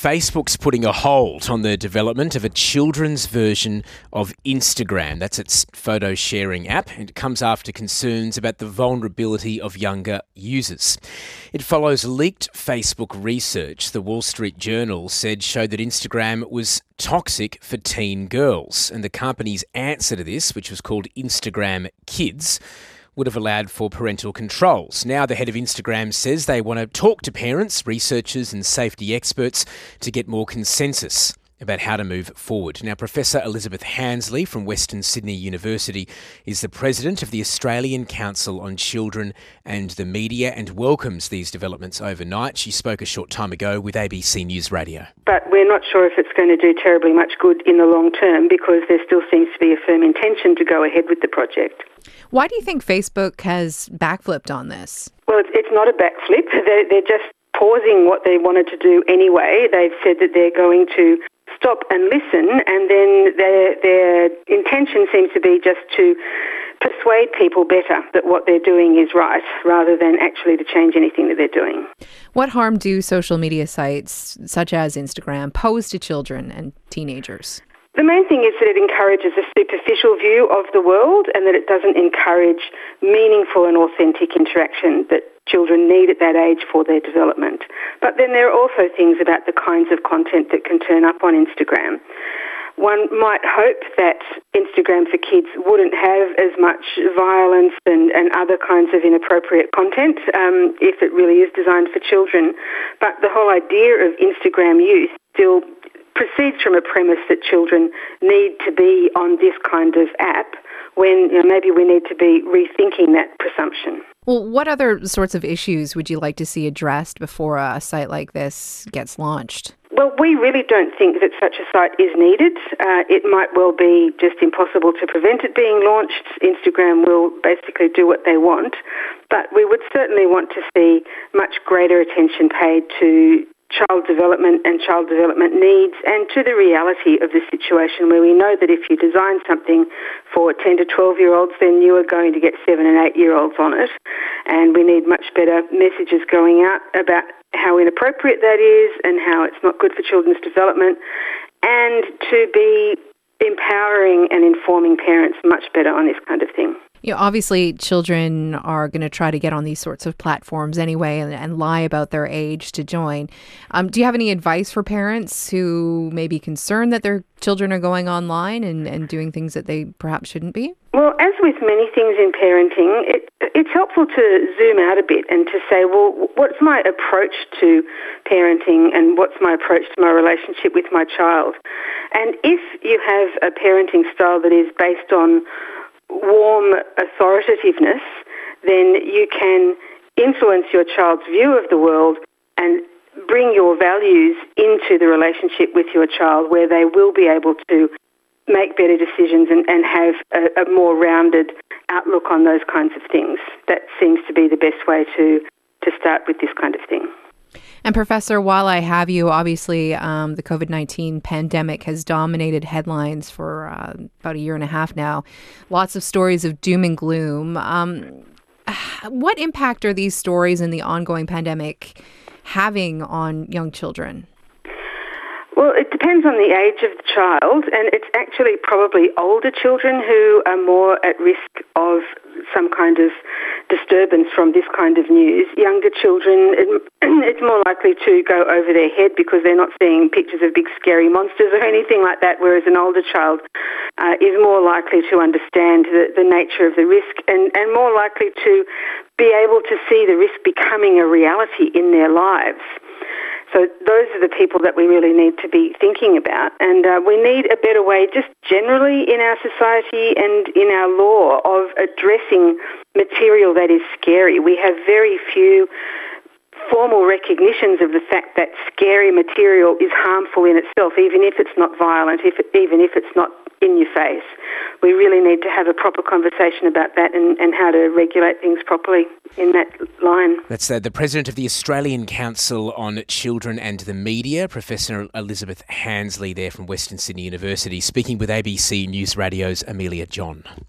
Facebook's putting a hold on the development of a children's version of Instagram. That's its photo sharing app, and it comes after concerns about the vulnerability of younger users. It follows leaked Facebook research the Wall Street Journal said showed that Instagram was toxic for teen girls, and the company's answer to this, which was called Instagram Kids, would have allowed for parental controls. Now the head of Instagram says they want to talk to parents, researchers and safety experts to get more consensus about how to move forward. Now, Professor Elizabeth Handsley from Western Sydney University is the president of the Australian Council on Children and the Media and welcomes these developments overnight. She spoke a short time ago with ABC News Radio. But we're not sure if it's going to do terribly much good in the long term because there still seems to be a firm intention to go ahead with the project. Why do you think Facebook has backflipped on this? Well, it's not a backflip. They're just pausing what they wanted to do anyway. They've said that they're going to stop and listen, and then their intention seems to be just to persuade people better that what they're doing is right, rather than actually to change anything that they're doing. What harm do social media sites, such as Instagram, pose to children and teenagers? The main thing is that it encourages a superficial view of the world and that it doesn't encourage meaningful and authentic interaction that children need at that age for their development. But then there are also things about the kinds of content that can turn up on Instagram. One might hope that Instagram for kids wouldn't have as much violence and other kinds of inappropriate content if it really is designed for children. But the whole idea of Instagram youth still proceeds from a premise that children need to be on this kind of app when maybe we need to be rethinking that presumption. Well, what other sorts of issues would you like to see addressed before a site like this gets launched? Well, we really don't think that such a site is needed. It might well be just impossible to prevent it being launched. Instagram will basically do what they want. But we would certainly want to see much greater attention paid to child development and child development needs and to the reality of the situation where we know that if you design something for 10 to 12-year-olds, then you are going to get 7 and 8-year-olds on it. And we need much better messages going out about how inappropriate that is and how it's not good for children's development, and to be empowering and informing parents much better on this kind of thing. Obviously, children are going to try to get on these sorts of platforms anyway and lie about their age to join. Do you have any advice for parents who may be concerned that their children are going online and doing things that they perhaps shouldn't be? Well, as with many things in parenting, it's helpful to zoom out a bit and to say, well, what's my approach to parenting and what's my approach to my relationship with my child? And if you have a parenting style that is based on warm authoritativeness, then you can influence your child's view of the world and bring your values into the relationship with your child, where they will be able to make better decisions and have a more rounded outlook on those kinds of things. That seems to be the best way to start with this kind of thing. And Professor, while I have you, obviously the COVID-19 pandemic has dominated headlines for about a year and a half now. Lots of stories of doom and gloom. What impact are these stories and the ongoing pandemic having on young children? Well, it depends on the age of the child, and it's actually probably older children who are more at risk of some kind of disturbance from this kind of news. Younger children, it's more likely to go over their head because they're not seeing pictures of big scary monsters or anything like that, whereas an older child is more likely to understand the nature of the risk and more likely to be able to see the risk becoming a reality in their lives. So those are the people that we really need to be thinking about. And we need a better way just generally in our society and in our law of addressing material that is scary. We have very few formal recognitions of the fact that scary material is harmful in itself, even if it's not violent, even if it's not in your face. We really need to have a proper conversation about that and how to regulate things properly in that line. That's the President of the Australian Council on Children and the Media, Professor Elizabeth Handsley there from Western Sydney University, speaking with ABC News Radio's Amelia John.